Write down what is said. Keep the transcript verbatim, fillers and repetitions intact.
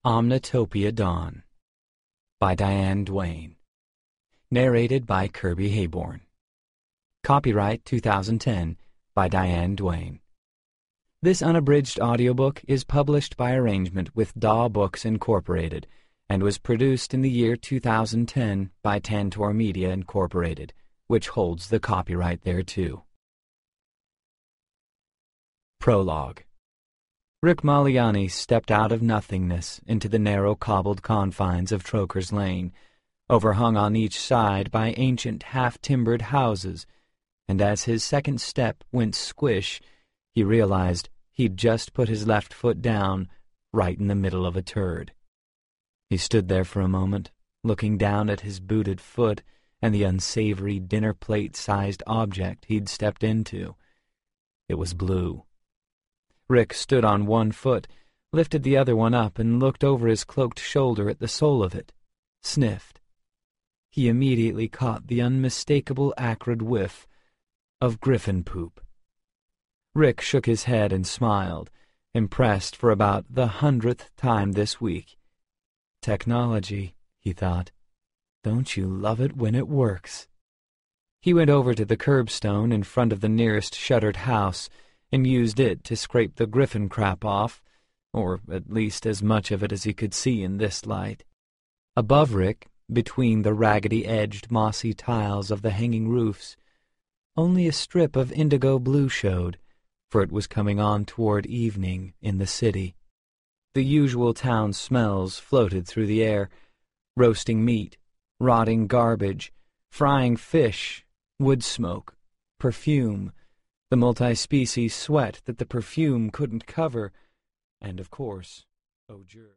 Omnitopia Dawn by Diane Duane. Narrated by Kirby Hayborn. Copyright two thousand ten by Diane Duane. This unabridged audiobook is published by arrangement with Daw Books Incorporated and was produced in the year two thousand ten by Tantor Media Incorporated, which holds the copyright thereto. Prologue. Rick Maliani stepped out of nothingness into the narrow cobbled confines of Troker's Lane, overhung on each side by ancient half-timbered houses, and as his second step went squish, he realized he'd just put his left foot down right in the middle of a turd. He stood there for a moment, looking down at his booted foot and the unsavory dinner plate-sized object he'd stepped into. It was blue. Rick stood on one foot, lifted the other one up, and looked over his cloaked shoulder at the sole of it, sniffed. He immediately caught the unmistakable acrid whiff of griffin poop. Rick shook his head and smiled, impressed for about the hundredth time this week. Technology, he thought. Don't you love it when it works? He went over to the curbstone in front of the nearest shuttered house and used it to scrape the griffin crap off, or at least as much of it as he could see in this light. Above Rick, between the raggedy-edged mossy tiles of the hanging roofs, only a strip of indigo blue showed, for it was coming on toward evening in the city. The usual town smells floated through the air: roasting meat, rotting garbage, frying fish, wood smoke, perfume, the multi-species sweat that the perfume couldn't cover, and, of course, odor.